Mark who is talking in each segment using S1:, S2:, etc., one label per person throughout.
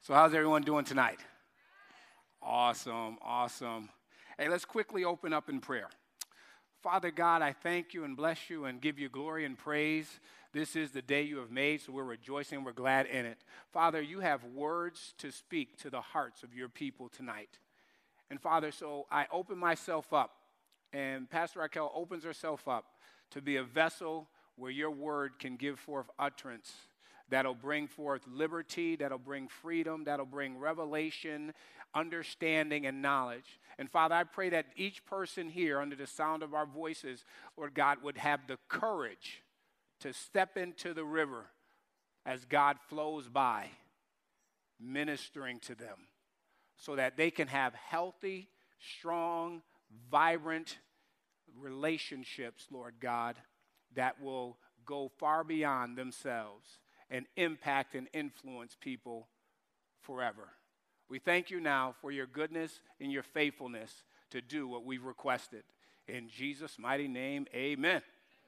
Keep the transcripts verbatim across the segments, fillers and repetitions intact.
S1: So how's everyone doing tonight? Awesome, awesome. Hey, let's quickly open up in prayer. Father God, I thank you and bless you and give you glory and praise. This is the day you have made, so we're rejoicing, we're glad in it. Father, you have words to speak to the hearts of your people tonight. And Father, so I open myself up, and Pastor Raquel opens herself up to be a vessel where your word can give forth utterance that'll bring forth liberty, that'll bring freedom, that'll bring revelation, understanding, and knowledge. And Father, I pray that each person here under the sound of our voices, Lord God, would have the courage to step into the river as God flows by, ministering to them so that they can have healthy, strong, vibrant relationships, Lord God, that will go far beyond themselves and impact and influence people forever. We thank you now for your goodness and your faithfulness to do what we've requested. In Jesus' mighty name, amen.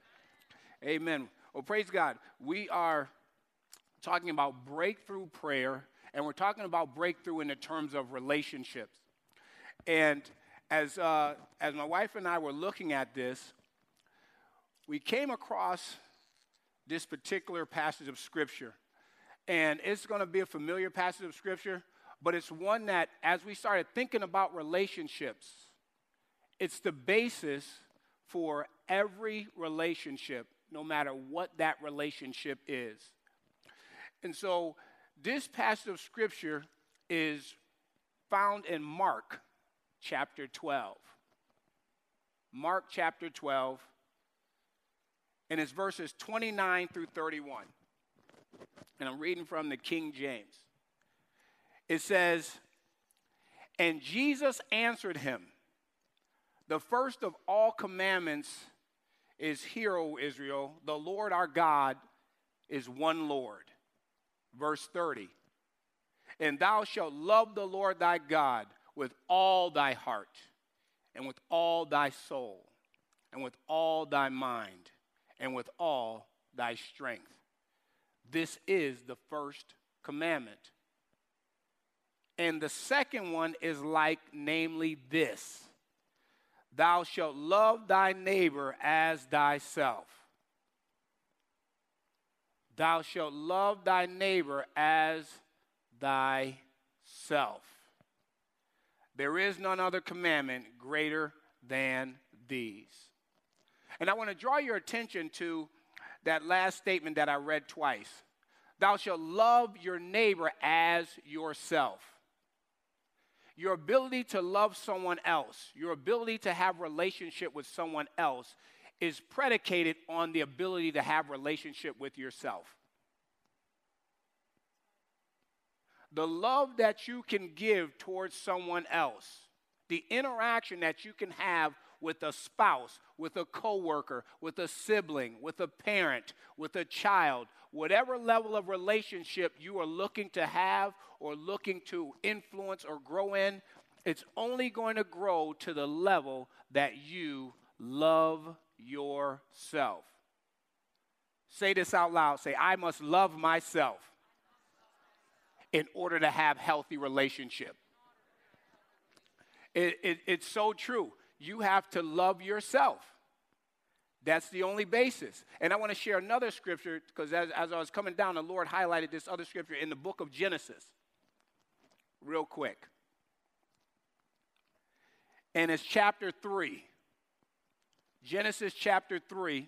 S1: Amen. Well, praise God. We are talking about breakthrough prayer, and we're talking about breakthrough in the terms of relationships. And as, uh, as my wife and I were looking at this, we came across this particular passage of Scripture. And it's going to be a familiar passage of Scripture, but it's one that, as we started thinking about relationships, it's the basis for every relationship, no matter what that relationship is. And so this passage of Scripture is found in Mark chapter twelve. Mark chapter twelve. And it's verses twenty-nine through thirty-one. And I'm reading from the King James. It says, "And Jesus answered him, 'The first of all commandments is, hear, O Israel, the Lord our God is one Lord.'" Verse thirty, "And thou shalt love the Lord thy God with all thy heart, and with all thy soul, and with all thy mind, and with all thy strength. This is the first commandment. And the second one is like, namely this: thou shalt love thy neighbor as thyself. Thou shalt love thy neighbor as thyself. There is none other commandment greater than these." And I want to draw your attention to that last statement that I read twice. Thou shalt love your neighbor as yourself. Your ability to love someone else, your ability to have relationship with someone else is predicated on the ability to have relationship with yourself. The love that you can give towards someone else, the interaction that you can have with a spouse, with a coworker, with a sibling, with a parent, with a child, whatever level of relationship you are looking to have or looking to influence or grow in, it's only going to grow to the level that you love yourself. Say this out loud. Say, I must love myself in order to have healthy relationship. It, it, it's so true. You have to love yourself. That's the only basis. And I want to share another scripture because as, as I was coming down, the Lord highlighted this other scripture in the book of Genesis. Real quick. And it's chapter three. Genesis chapter three.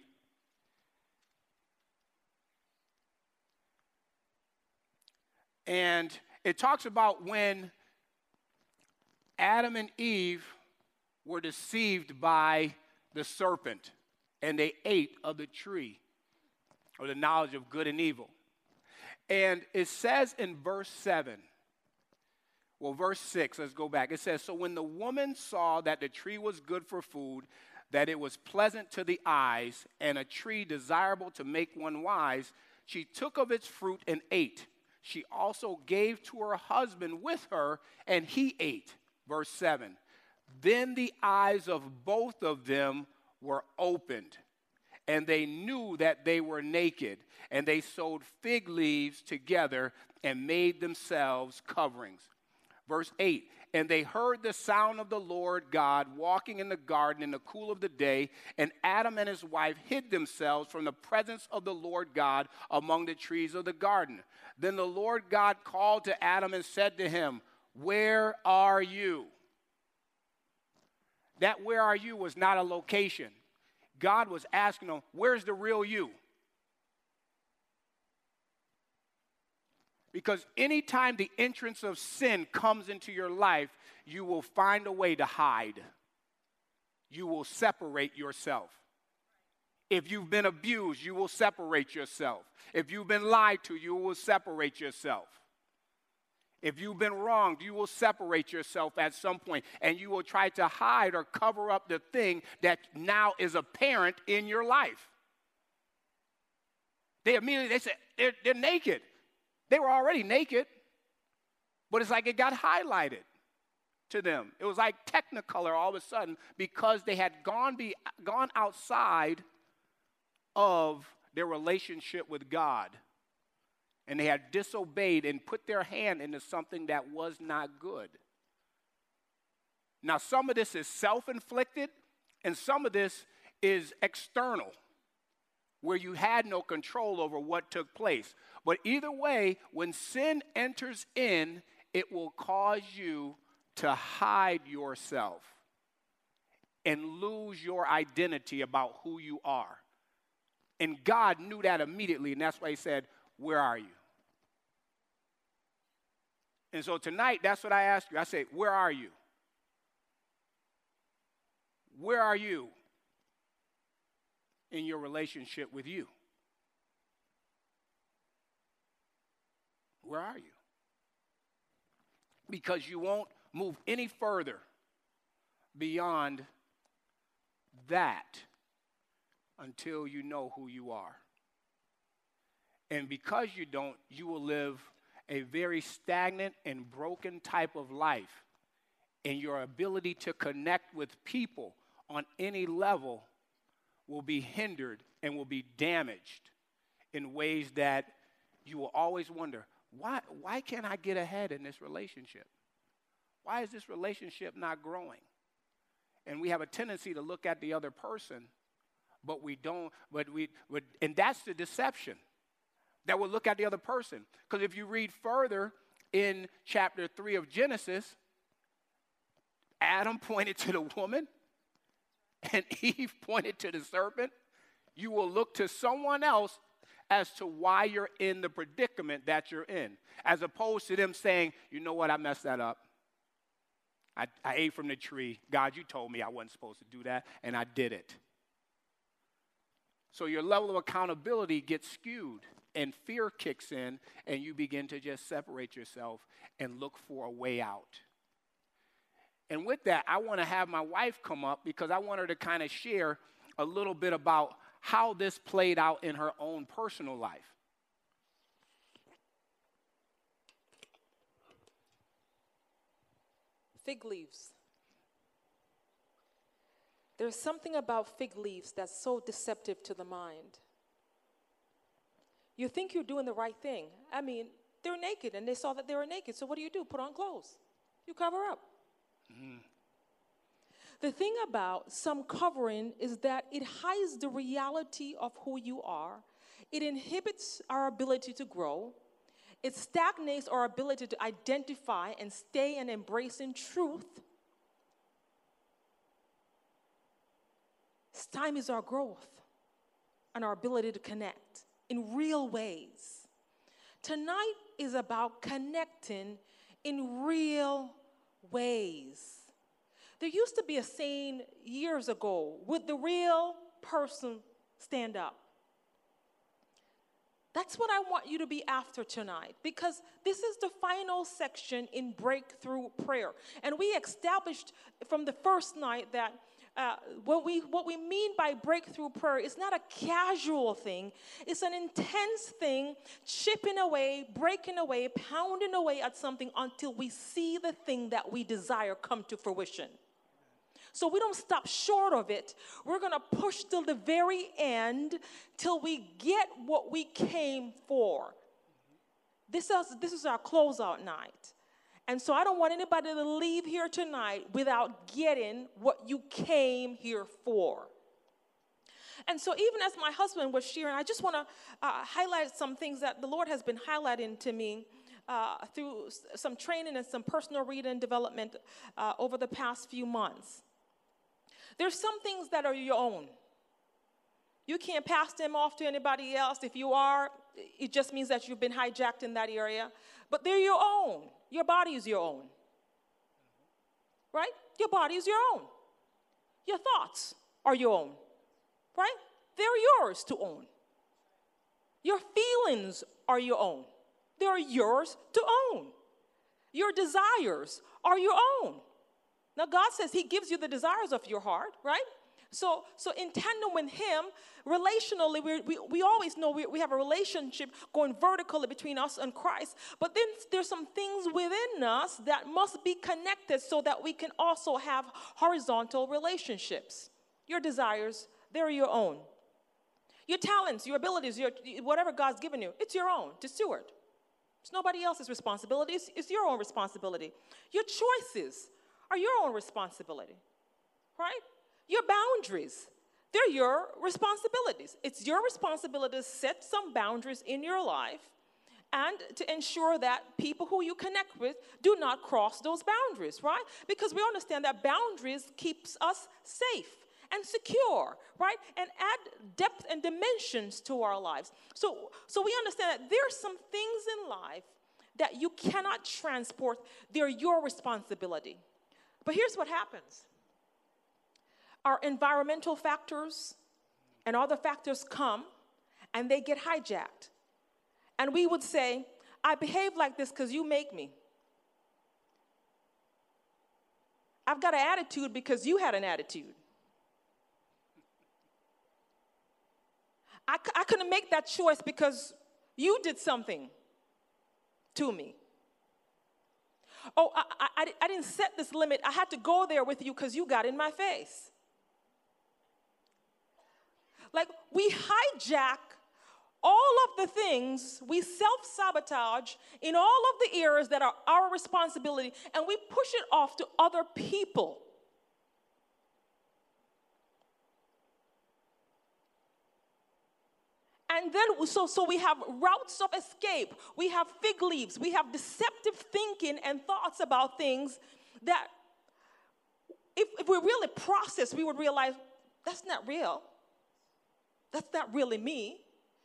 S1: And it talks about when Adam and Eve were deceived by the serpent, and they ate of the tree, or the knowledge of good and evil. And it says in verse seven, well, verse six, let's go back. It says, "So when the woman saw that the tree was good for food, that it was pleasant to the eyes, and a tree desirable to make one wise, she took of its fruit and ate. She also gave to her husband with her, and he ate." Verse seven. "Then the eyes of both of them were opened, and they knew that they were naked, and they sewed fig leaves together and made themselves coverings. Verse eight, and they heard the sound of the Lord God walking in the garden in the cool of the day, and Adam and his wife hid themselves from the presence of the Lord God among the trees of the garden. Then the Lord God called to Adam and said to him, where are you? That where are you was not a location. God was asking him, where's the real you? Because anytime the entrance of sin comes into your life, you will find a way to hide. You will separate yourself. If you've been abused, you will separate yourself. If you've been lied to, you will separate yourself. If you've been wronged, you will separate yourself at some point, and you will try to hide or cover up the thing that now is apparent in your life. They immediately, they said, they're, they're naked. They were already naked, but it's like it got highlighted to them. It was like Technicolor all of a sudden because they had gone, be, gone outside of their relationship with God. And they had disobeyed and put their hand into something that was not good. Now, some of this is self-inflicted, and some of this is external, where you had no control over what took place. But either way, when sin enters in, it will cause you to hide yourself and lose your identity about who you are. And God knew that immediately, and that's why he said, where are you? And so tonight, that's what I ask you. I say, where are you? Where are you in your relationship with you? Where are you? Because you won't move any further beyond that until you know who you are. And because you don't, you will live a very stagnant and broken type of life. And your ability to connect with people on any level will be hindered and will be damaged in ways that you will always wonder, why, why can't I get ahead in this relationship? Why is this relationship not growing? And we have a tendency to look at the other person, but we don't, but we, but, and that's the deception. That will look at the other person. Because if you read further in chapter three of Genesis, Adam pointed to the woman and Eve pointed to the serpent. You will look to someone else as to why you're in the predicament that you're in, as opposed to them saying, you know what, I messed that up. I, I ate from the tree. God, you told me I wasn't supposed to do that, and I did it. So your level of accountability gets skewed. And fear kicks in, and you begin to just separate yourself and look for a way out. And with that, I want to have my wife come up because I want her to kind of share a little bit about how this played out in her own personal life.
S2: Fig leaves. There's something about fig leaves that's so deceptive to the mind. You think you're doing the right thing. I mean, they're naked, and they saw that they were naked. So what do you do? Put on clothes. You cover up. Mm. The thing about some covering is that it hides the reality of who you are. It inhibits our ability to grow. It stagnates our ability to identify and stay and embrace in truth. Time is our growth and our ability to connect in real ways. Tonight is about connecting in real ways. There used to be a saying years ago, would the real person stand up? That's what I want you to be after tonight, because this is the final section in breakthrough prayer. And we established from the first night that Uh, what we what we mean by breakthrough prayer is not a casual thing. It's an intense thing, chipping away, breaking away, pounding away at something until we see the thing that we desire come to fruition. So we don't stop short of it. We're going to push till the very end till we get what we came for. This is, this is our closeout night. And so I don't want anybody to leave here tonight without getting what you came here for. And so even as my husband was sharing, I just want to uh, highlight some things that the Lord has been highlighting to me uh, through s- some training and some personal reading and development uh, over the past few months. There's some things that are your own. You can't pass them off to anybody else. If you are, it just means that you've been hijacked in that area. But they're your own. Your body is your own. Right? Your body is your own. Your thoughts are your own. Right? They're yours to own. Your feelings are your own. They're yours to own. Your desires are your own. Now, God says he gives you the desires of your heart, right? So, so in tandem with him, relationally, we, we, we always know we, we have a relationship going vertically between us and Christ. But then there's some things within us that must be connected so that we can also have horizontal relationships. Your desires, they're your own. Your talents, your abilities, your, whatever God's given you, it's your own to steward. It's nobody else's responsibility. It's, it's your own responsibility. Your choices are your own responsibility, right? Your boundaries, they're your responsibilities. It's your responsibility to set some boundaries in your life and to ensure that people who you connect with do not cross those boundaries, right? Because we understand that boundaries keeps us safe and secure, right? And add depth and dimensions to our lives. So, so we understand that there's some things in life that you cannot transport. They're your responsibility. But here's what happens. Our environmental factors and other factors come and they get hijacked. And we would say, I behave like this because you make me. I've got an attitude because you had an attitude. I, I couldn't make that choice because you did something to me. Oh, I, I, I didn't set this limit. I had to go there with you because you got in my face. Like, we hijack all of the things, we self-sabotage in all of the areas that are our responsibility, and we push it off to other people. And then, so, so we have routes of escape. We have fig leaves. We have deceptive thinking and thoughts about things that if, if we really process, we would realize that's not real. That's not really me.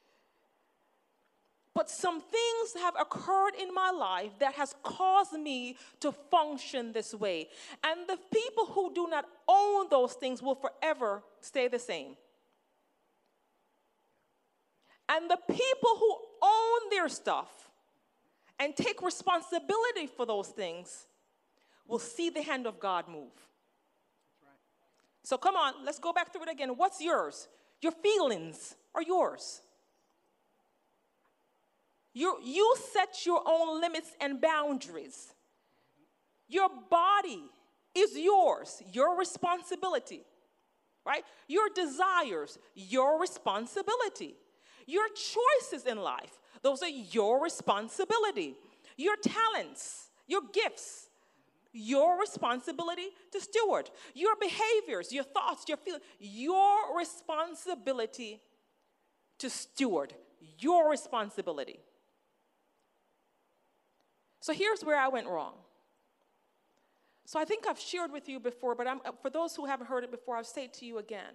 S2: But some things have occurred in my life that has caused me to function this way. And the people who do not own those things will forever stay the same. And the people who own their stuff and take responsibility for those things will see the hand of God move. That's right. So come on, let's go back through it again. What's yours? Your feelings are yours. You, you set your own limits and boundaries. Your body is yours, your responsibility, right? Your desires, your responsibility. Your choices in life, those are your responsibility. Your talents, your gifts, your responsibility to steward. Your behaviors, your thoughts, your feelings, your responsibility to steward. Your responsibility. So here's where I went wrong. So I think I've shared with you before, but I'm, for those who haven't heard it before, I'll say it to you again.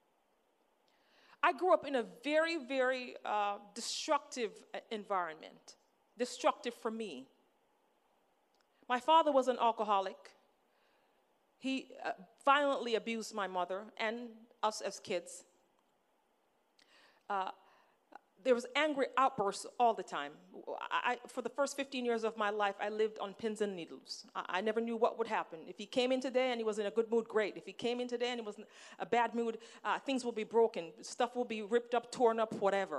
S2: I grew up in a very, very uh, destructive environment, destructive for me. My father was an alcoholic. He uh, violently abused my mother and us as kids. Uh, there was angry outbursts all the time. I, I, for the first fifteen years of my life, I lived on pins and needles. I, I never knew what would happen. If he came in today and he was in a good mood, great. If he came in today and he was in a bad mood, uh, things will be broken. Stuff will be ripped up, torn up, whatever.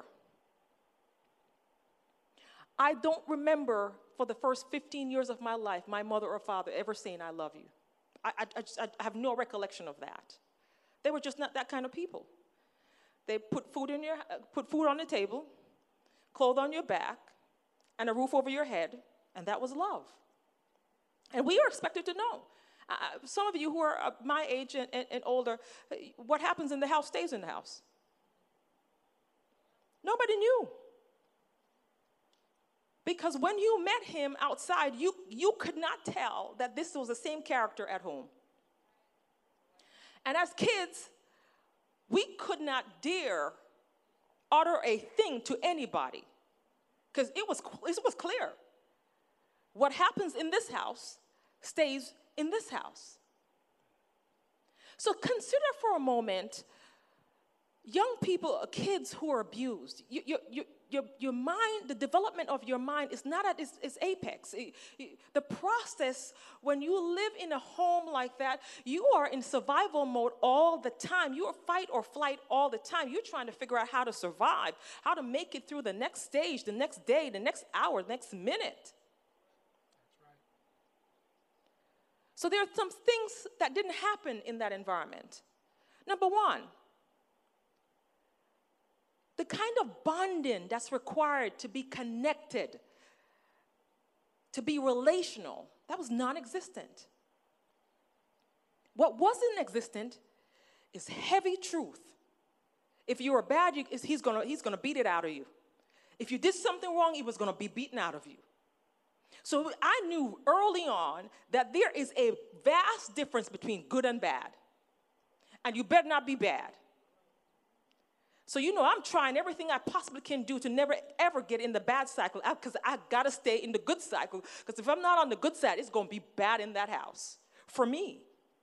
S2: I don't remember for the first fifteen years of my life my mother or father ever saying, I love you. I, I, I, just, I have no recollection of that. They were just not that kind of people. They put food in your, uh, put food on the table, clothes on your back, and a roof over your head, and that was love. And we are expected to know. Uh, some of you who are uh, my age and, and, and older, what happens in the house stays in the house. Nobody knew. Because when you met him outside, you, you could not tell that this was the same character at home. And as kids, we could not dare utter a thing to anybody because it was, it was clear. What happens in this house stays in this house. So consider for a moment young people, kids who are abused. You, you, you, your, your mind, the development of your mind is not at its, its apex. It, it, the process, when you live in a home like that, you are in survival mode all the time. You are fight or flight all the time. You're trying to figure out how to survive, how to make it through the next stage, the next day, the next hour, the next minute.
S1: That's right.
S2: So there are some things that didn't happen in that environment. Number one, the kind of bonding that's required to be connected, to be relational, that was non-existent. What wasn't existent is heavy truth. If you were bad, you, he's gonna, he's gonna beat it out of you. If you did something wrong, he was gonna be beaten out of you. So I knew early on that there is a vast difference between good and bad. And you better not be bad. So, you know, I'm trying everything I possibly can do to never, ever get in the bad cycle because I, I got to stay in the good cycle because if I'm not on the good side, it's going to be bad in that house for me.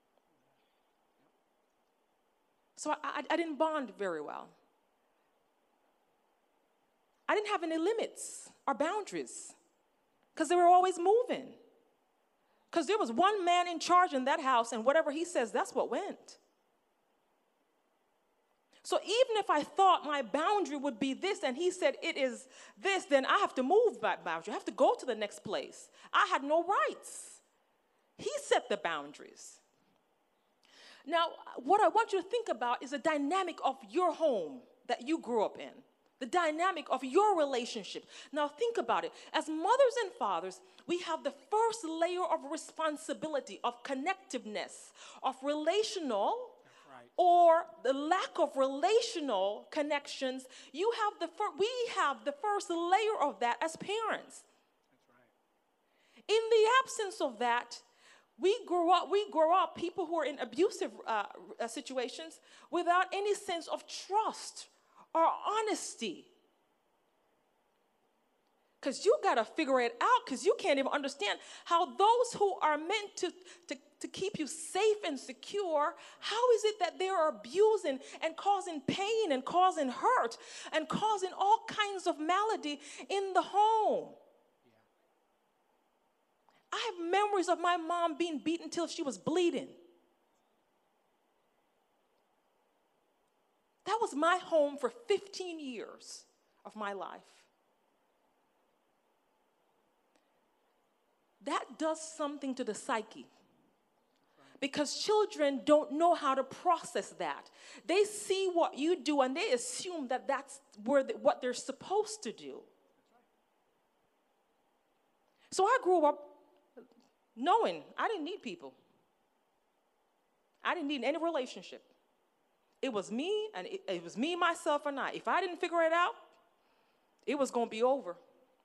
S2: So I, I, I didn't bond very well. I didn't have any limits or boundaries because they were always moving. Because there was one man in charge in that house, and whatever he says, that's what went. So even if I thought my boundary would be this and he said it is this, then I have to move that boundary. I have to go to the next place. I had no rights. He set the boundaries. Now, what I want you to think about is the dynamic of your home that you grew up in, the dynamic of your relationship. Now, think about it. As mothers and fathers, we have the first layer of responsibility, of connectiveness, of relational or the lack of relational connections. You have the fir- we have the first layer of that as parents.
S1: That's right.
S2: In the absence of that, we grow up, we grow up people who are in abusive uh, uh, situations without any sense of trust or honesty. Because you got to figure it out because you can't even understand how those who are meant to, to, to keep you safe and secure, how is it that they are abusing and causing pain and causing hurt and causing all kinds of malady in the home?
S1: Yeah.
S2: I have memories of my mom being beaten till she was bleeding. That was my home for fifteen years of my life. That does something to the psyche. Because children don't know how to process that. They see what you do and they assume that that's where the, what they're supposed to do. So I grew up knowing I didn't need people. I didn't need any relationship. It was me and it, it was me, myself, and I. If I didn't figure it out, it was going to be over.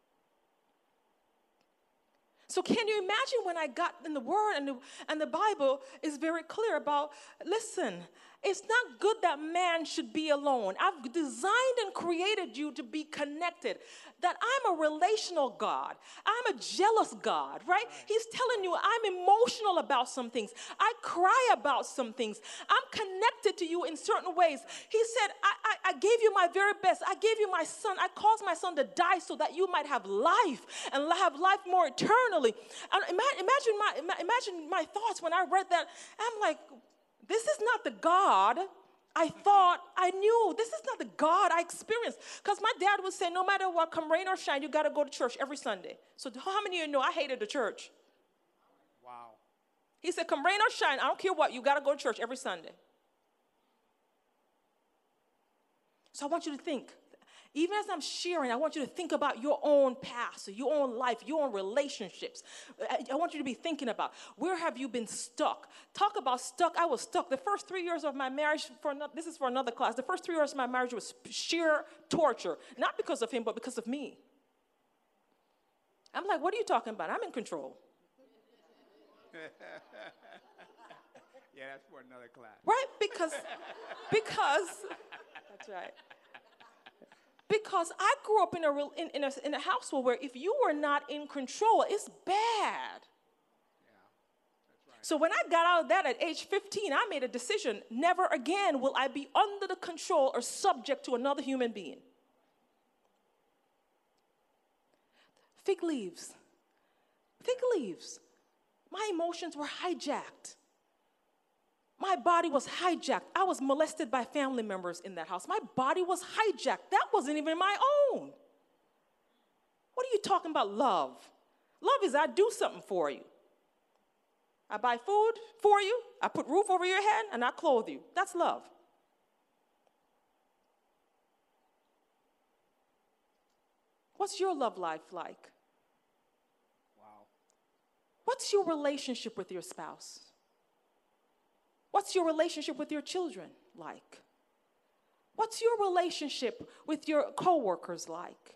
S2: So can you imagine when I got in the Word and the, and the Bible is very clear about, listen, it's not good that man should be alone. I've designed and created you to be connected, that I'm a relational God. I'm a jealous God, right? right? He's telling you I'm emotional about some things. I cry about some things. I'm connected to you in certain ways. He said, I, I, I gave you my very best. I gave you my son. I caused my son to die so that you might have life and have life more eternally. And imagine my, imagine my thoughts when I read that. I'm like, this is not the God I thought I knew. This is not the God I experienced. Because my dad would say, no matter what, come rain or shine, you got to go to church every Sunday. So how many of you know I hated the church?
S1: Wow.
S2: He said, come rain or shine, I don't care what, you got to go to church every Sunday. So I want you to think. Even as I'm sharing, I want you to think about your own past, your own life, your own relationships. I want you to be thinking about, where have you been stuck? Talk about stuck. I was stuck. The first three years of my marriage, for another, this is for another class, the first three years of my marriage was sheer torture. Not because of him, but because of me. I'm like, what are you talking about? I'm in control.
S1: Yeah, that's for another class.
S2: Right? Because, because, that's right. Because I grew up in a, in, in, a, in a household where if you were not in control, it's bad.
S1: Yeah, that's right.
S2: So when I got out of that at age fifteen, I made a decision. Never again will I be under the control or subject to another human being. Fig leaves. Fig leaves. My emotions were hijacked. My body was hijacked. I was molested by family members in that house. My body was hijacked. That wasn't even my own. What are you talking about, love? Love is I do something for you. I buy food for you. I put roof over your head, and I clothe you. That's love. What's your love life like?
S1: Wow.
S2: What's your relationship with your spouse? What's your relationship with your children like? What's your relationship with your coworkers like?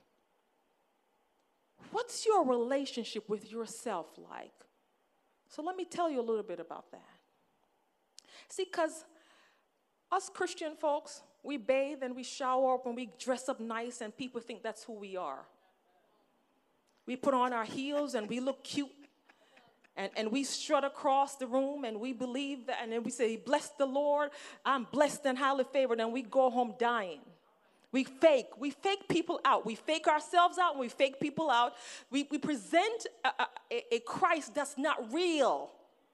S2: What's your relationship with yourself like? So let me tell you a little bit about that. See, because us Christian folks, we bathe and we shower up and we dress up nice and people think that's who we are. We put on our heels and we look cute. And, and we strut across the room and we believe that, and then we say, bless the Lord, I'm blessed and highly favored, and we go home dying. We fake. We fake people out. We fake ourselves out and we fake people out. We, we present a, a, a Christ that's not real.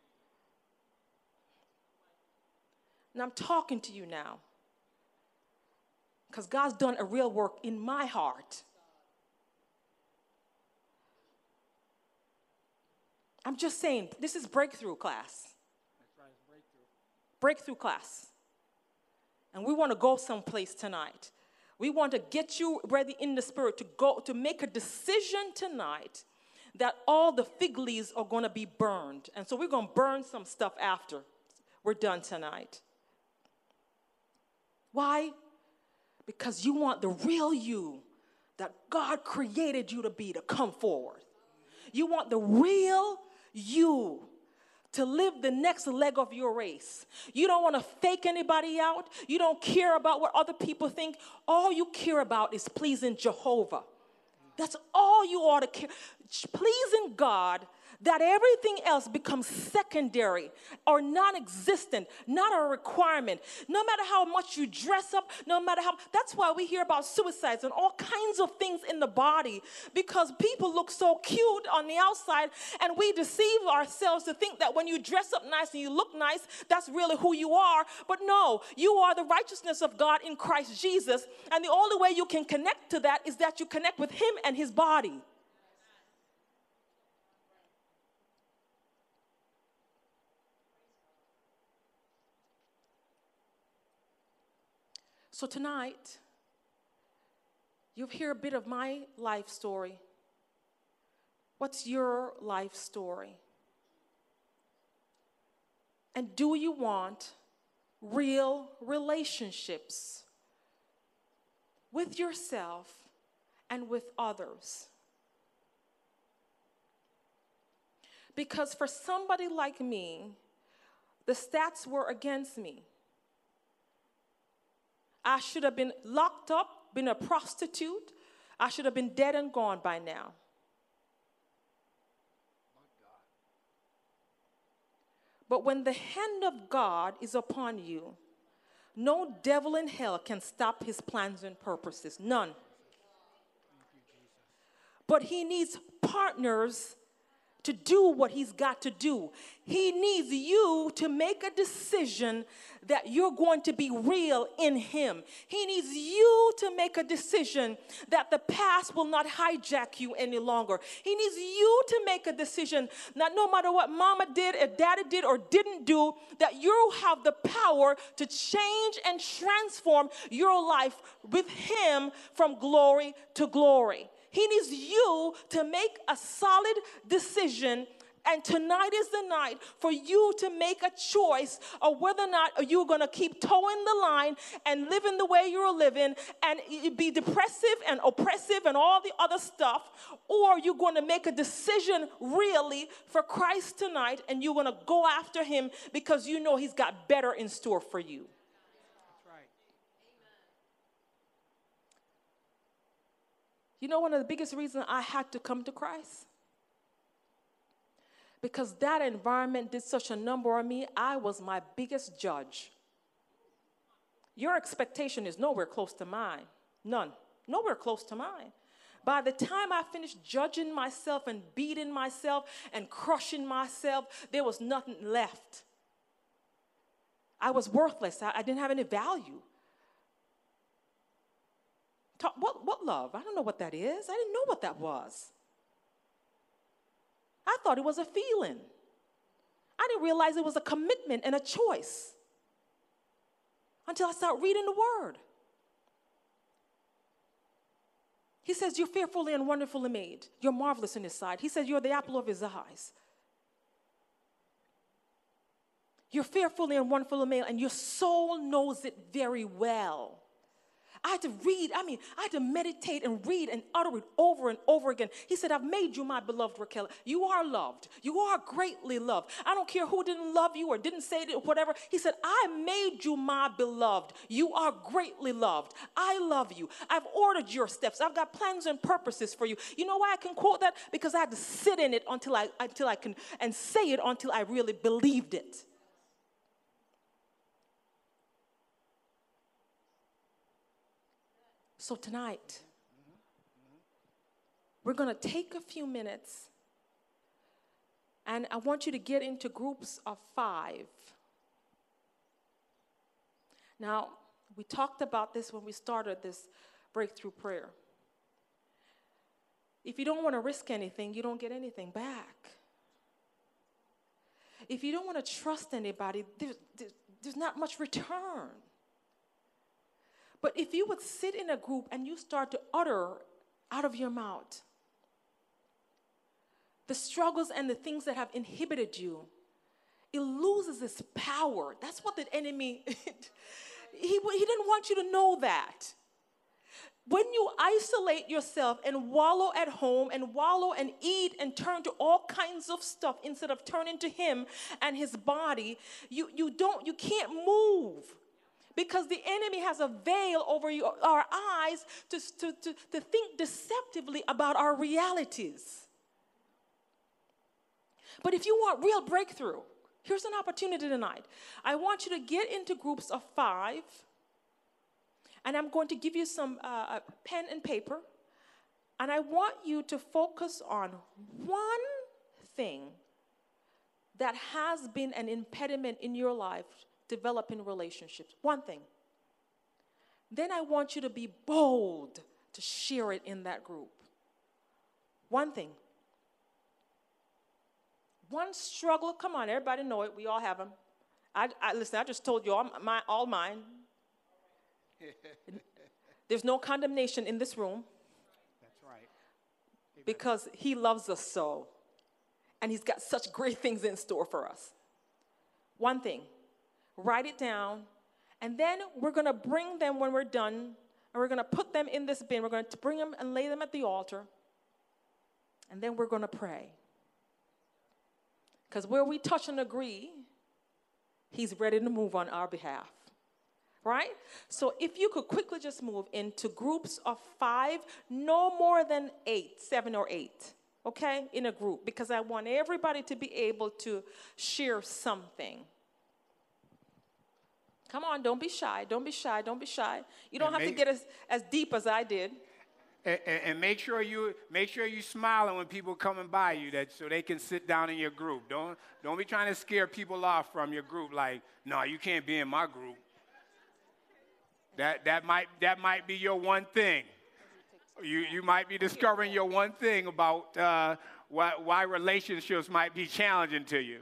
S2: And I'm talking to you now because God's done a real work in my heart. I'm just saying, this is breakthrough class.
S1: That's right, it's breakthrough.
S2: Breakthrough class. And we want to go someplace tonight. We want to get you ready in the spirit to go, to make a decision tonight that all the fig leaves are going to be burned. And so we're going to burn some stuff after we're done tonight. Why? Because you want the real you that God created you to be to come forward. You want the real you to live the next leg of your race. You don't want to fake anybody out. You don't care about what other people think. All you care about is pleasing Jehovah. That's all you ought to care. Pleasing God, that everything else becomes secondary or non-existent, not a requirement. No matter how much you dress up, no matter how, that's why we hear about suicides and all kinds of things in the body, because people look so cute on the outside and we deceive ourselves to think that when you dress up nice and you look nice, that's really who you are. But no, you are the righteousness of God in Christ Jesus, and the only way you can connect to that is that you connect with him and his body. So tonight, you'll hear a bit of my life story. What's your life story? And do you want real relationships with yourself and with others? Because for somebody like me, the stats were against me. I should have been locked up, been a prostitute. I should have been dead and gone by now. But when the hand of God is upon you, no devil in hell can stop his plans and purposes. None. But he needs partners to do what he's got to do. He needs you to make a decision that you're going to be real in him. He needs you to make a decision that the past will not hijack you any longer. He needs you to make a decision that no matter what mama did, or daddy did, or didn't do, that you have the power to change and transform your life with him from glory to glory. He needs you to make a solid decision, and tonight is the night for you to make a choice of whether or not you're going to keep towing the line and living the way you're living and be depressive and oppressive and all the other stuff, or you're going to make a decision really for Christ tonight, and you're going to go after him because you know he's got better in store for you. You know, one of the biggest reasons I had to come to Christ? Because that environment did such a number on me. I was my biggest judge. Your expectation is nowhere close to mine. None. Nowhere close to mine. By the time I finished judging myself and beating myself and crushing myself, there was nothing left. I was worthless. I, I didn't have any value. Talk, what, what love? I don't know what that is. I didn't know what that was. I thought it was a feeling. I didn't realize it was a commitment and a choice until I started reading the word. He says, you're fearfully and wonderfully made. You're marvelous in his sight. He says, you're the apple of his eyes. You're fearfully and wonderfully made, and your soul knows it very well. I had to read, I mean, I had to meditate and read and utter it over and over again. He said, I've made you my beloved Raquel. You are loved. You are greatly loved. I don't care who didn't love you or didn't say it or whatever. He said, I made you my beloved. You are greatly loved. I love you. I've ordered your steps. I've got plans and purposes for you. You know why I can quote that? Because I had to sit in it until I, until I can, and say it until I really believed it. So tonight, we're going to take a few minutes, and I want you to get into groups of five. Now, we talked about this when we started this breakthrough prayer. If you don't want to risk anything, you don't get anything back. If you don't want to trust anybody, there's, there's not much return. But if you would sit in a group and you start to utter out of your mouth the struggles and the things that have inhibited you, it loses its power. That's what the enemy, he, he didn't want you to know that. When you isolate yourself and wallow at home and wallow and eat and turn to all kinds of stuff instead of turning to him and his body, you, you don't, you can't move. Because the enemy has a veil over you, our eyes to, to, to, to think deceptively about our realities. But if you want real breakthrough, here's an opportunity tonight. I want you to get into groups of five, and I'm going to give you some uh, pen and paper, and I want you to focus on one thing that has been an impediment in your life developing relationships. One thing. Then I want you to be bold to share it in that group. One thing. One struggle. Come on, everybody know it. We all have them. I, I listen, I just told you all, my, all mine. There's no condemnation in this room.
S1: That's right. Amen.
S2: Because he loves us so. And he's got such great things in store for us. One thing. Write it down, and then we're going to bring them when we're done, and we're going to put them in this bin. We're going to bring them and lay them at the altar, and then we're going to pray. Because where we touch and agree, he's ready to move on our behalf, right? So if you could quickly just move into groups of five, no more than eight, seven or eight, okay, in a group, because I want everybody to be able to share something. Come on, don't be shy. Don't be shy. Don't be shy. You don't
S1: And
S2: have
S1: may-
S2: to get as, as deep as I did.
S1: And, and, and make sure you make sure you smiling when people coming by you, that so they can sit down in your group. Don't don't be trying to scare people off from your group. Like, no, you can't be in my group. That that might that might be your one thing. You you might be discovering your one thing about uh, why why relationships might be challenging to you.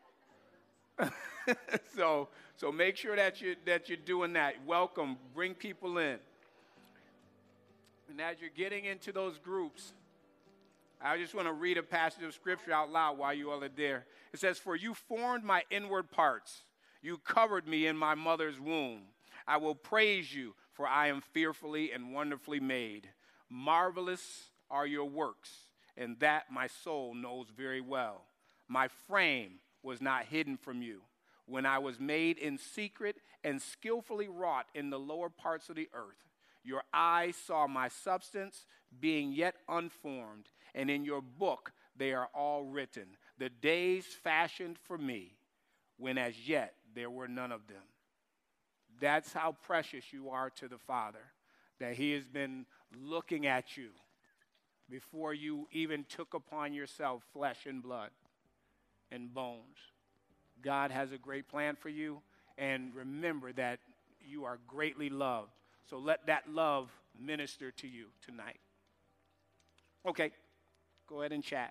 S1: so so make sure that you that you're doing that. Welcome, bring people in. And as you're getting into those groups, I just want to read a passage of scripture out loud while you all are there. It says, "For you formed my inward parts. You covered me in my mother's womb. I will praise you, for I am fearfully and wonderfully made. Marvelous are your works, and that my soul knows very well. My frame was not hidden from you when I was made in secret and skillfully wrought in the lower parts of the earth. Your eyes saw my substance being yet unformed, and in your book they are all written, the days fashioned for me, when as yet there were none of them." That's how precious you are to the Father, that he has been looking at you before you even took upon yourself flesh and blood and bones. God has a great plan for you, and remember that you are greatly loved. So let that love minister to you tonight. Okay, go ahead and chat.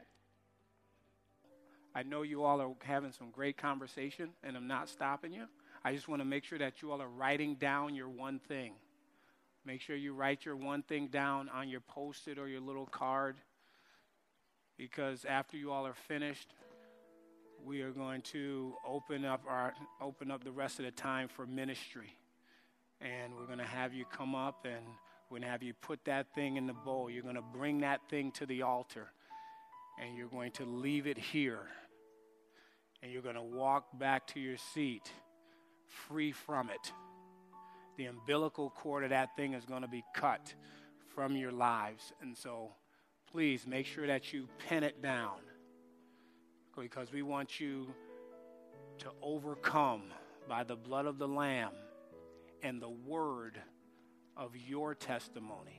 S1: I know you all are having some great conversation, and I'm not stopping you. I just want to make sure that you all are writing down your one thing. Make sure you write your one thing down on your Post-it or your little card, because after you all are finished, we are going to open up our open up the rest of the time for ministry. And we're going to have you come up, and we're going to have you put that thing in the bowl. You're going to bring that thing to the altar, and you're going to leave it here. And you're going to walk back to your seat free from it. The umbilical cord of that thing is going to be cut from your lives. And so please make sure that you pin it down, because we want you to overcome by the blood of the Lamb and the word of your testimony.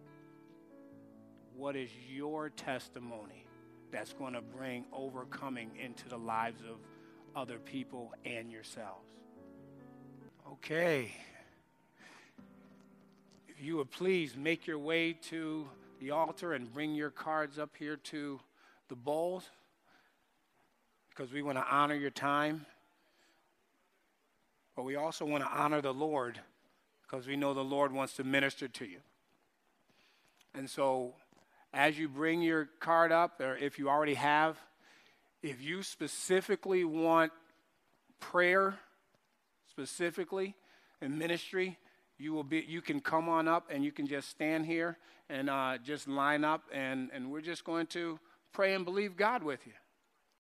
S1: What is your testimony that's going to bring overcoming into the lives of other people and yourselves? Okay. If you would please make your way to the altar and bring your cards up here to the bowls, because we want to honor your time. But we also want to honor the Lord, because we know the Lord wants to minister to you. And so as you bring your card up, or if you already have, if you specifically want prayer, specifically in ministry, you will be. You can come on up and you can just stand here and uh, just line up, and, and we're just going to pray and believe God with you.